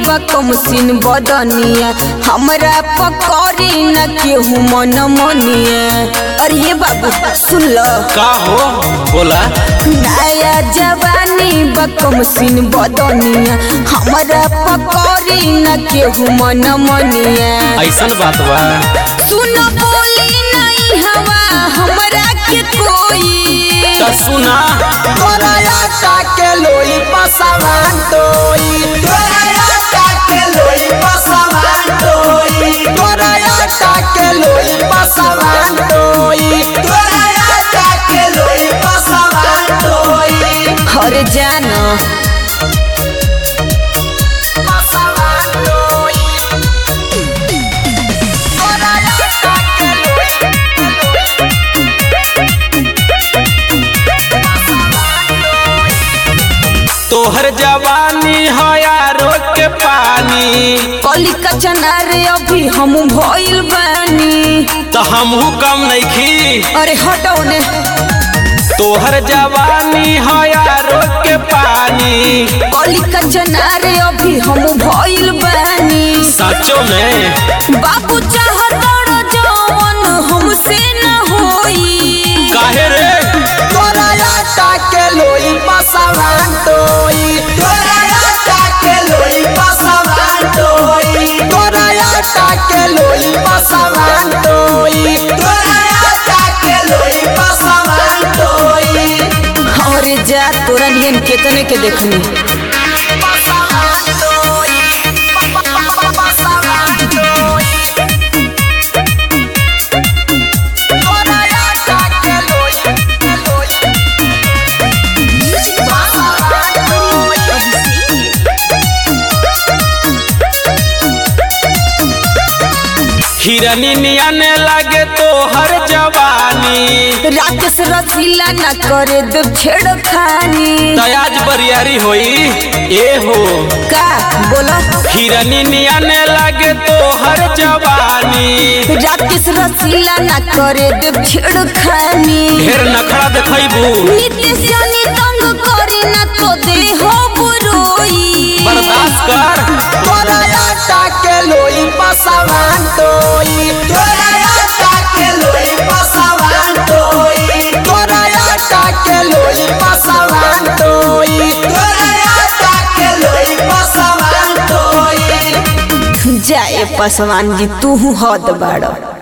बकमसिन बदनिया हमरा पकड़ी न केहू मन मनिया। अरे ये बाबू सुन लो का हो बोला। नया जवानी बकमसिन बदनिया हमरा पकड़ी न केहू मन मनिया। ऐसन बात बा सुन बोली नहीं हवा हमरा के कोई तो सुना तोरा आटा के लोई पसवान तोई, तोरा आटा के लोई पसवान तोई, तोरा आटा के लोई पसवान तोई, तोरा आटा के लोई पसवान तोई। हर जानो पसवान तोई, तोरा आटा के लोई तोहर जवानी है यारो के पानी। कली कचना रे अभी हम भइल बानी। तो हमहू कम नहीं खी। अरे हटो ने तोहर जवानी है यारो के पानी। कली कचना रे अभी हम भइल बानी। सचो में बाबू चाहत जवन हमसे न होई। काहे रे तोरा आटा के लोई पसवान तोई, तोरा आटा के लोई पसवान तोई, तोरा आटा के लोई पसवान तोई, तोरा आटा के लोई पसवान तोई। अरे जा तोरा नियन केतने के देखनी। पसवान तोई, पसवान तोई, तोरा आटा के लोई हिरनी नियन लगे तोहर जवानी। राकेश रसीला न करे देव छेड़खानी। दयाज बरियारी होई ए हो का बोलो हिरनी नियन लगे तोहर जवानी। राकेश रसीला न करे देव छेड़खानी। ढेर नखरा देखैबू नित्य जानी तंग करे न तो दे हो बुरोई। बर्दाश्त कर। तोरा आटा के लोई पसवान तोई, तोरा आटा के लोई पसवान तोई, तोरा आटा के लोई पसवान तोई, तोरा आटा के लोई पसवान तोई। जाए पसवान जी तू हद बाड़।